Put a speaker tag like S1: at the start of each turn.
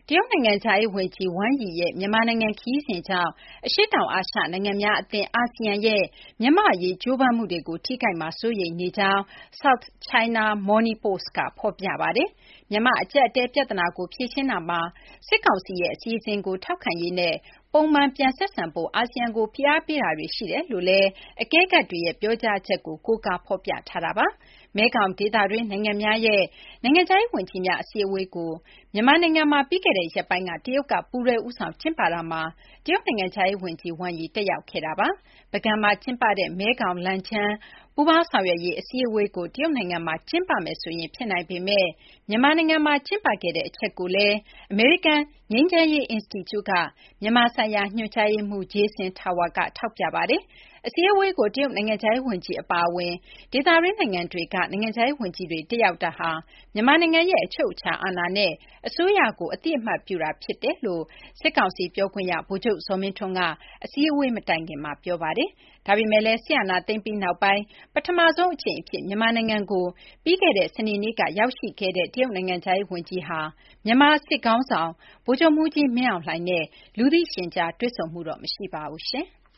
S1: တရုတ်နိုင်ငံခြားရေးဝန်ကြီး Wang Yi ရဲ့ မြန်မာနိုင်ငံခရီးစဉ်ကြောင့်အရှေ့တောင်အာရှနိုင်ငံများအသင်း အာဆီယံရဲ့မြန်မာ့အရေးကြိုးပမ်းမှုတွေကိုထိခိုက်မှာစိုးရိမ်နေကြောင်း South China Morning Post ကဖော်ပြပါတယ်။ မြန်မာ့အကျပ်အတည်းပြဿနာကိုဖြေရှင်းရာမှာစစ်ကောင်စီရဲ့အစီအစဉ်ကိုထောက်ခံရေးနဲ့ပုံမှန်ပြန်ဆက်ဆံဖို့အာဆီယံကိုဖိအားပေးတာတွေရှိတယ်လို့လည်းအကဲခတ်တွေရဲ့ပြောကြားချက်ကိုကိုးကားဖော်ပြထားတာပါ။မဲခေါင်ဒေသတွင်းနိုင်ငံများရဲ့နိုင်ငံခြားရေးဝန်ကြီးများအစည်းအဝေးကိုမြန်မာနိုင်ငံမှာပြီးခဲ့တဲ့ရက်ပိုင်းကတရုတ်ကပူးတွဲဦးဆောင်ကျင်းပတာမှာတရုတ်နိုင်ငံခြားရေးဝန်ကြီး Wang Yi တက်ရောက်ခဲ့တာပါ။ပုဂံမှာကျင်းပတဲ့မဲခေါင်-လန်ချန်းပူးပေါင်းဆောင်ရွက်ရေးအစည်းအဝေးကိုတရုတ်နိုင်ငံမှာကျင်းပမယ်ဆိုရင်ဖြစ်နိုင်ပေမယ့်မြန်မာနိုင်ငံမှာကျင်းပခဲ့တဲ့အချက်ကိုလည်းအမေရိကန်ငြိမ်းချမ်းရေးအင်စတီကျုကမြန်မာဆိုင်ရာညွှန်ကြားရေးမှူး Jason Tower ကထောက်ပြပါတယ်။အစည်းအဝေးကိုတရုတ်နိုင်ငံခြားရေးဝန်ကြီးအပါအဝင်ဒေသတွင်းနိုင်ငံတွေကနိုင်ငံခြားရေးဝန်ကြီးတွေတက်ရောက်တာဟာမြန်မာနိုင်ငံရဲ့အချုပ်အခြာအာဏာနဲ့အစိုးရကိုအသိအမှတ်ပြုတာဖြစ်တယ်လို့စစ်ကောင်စီပြောခွင့်ရဗိုလ်ချုပ်ဇော်မင်းထွန်းကအစည်းအဝေးမတိုင်ခင်မှာပြောပါတယ်။ဒါပေမယ့်လည်းစစ်အာဏာသိမ်းပြီးနောက်ပိုင်းပထမဆုံးအကြိမ်အဖြစ်မြန်မာနိုင်ငံကိုပြီးခဲ့တဲ့စနေနေ့ကရောက်ရှိခဲ့တဲ့တရုတ်နိုင်ငံခြားရေးဝန်ကြီးဟာမြန်မာစစ်ခေါင်းဆောင်ဗိုလ်ချုပ်မှူးကြီးမင်းအောင်လှိုင်နဲ့လူသိရှင်ကြားတွေ့ဆုံမှုတော့မရှိပါဘူး။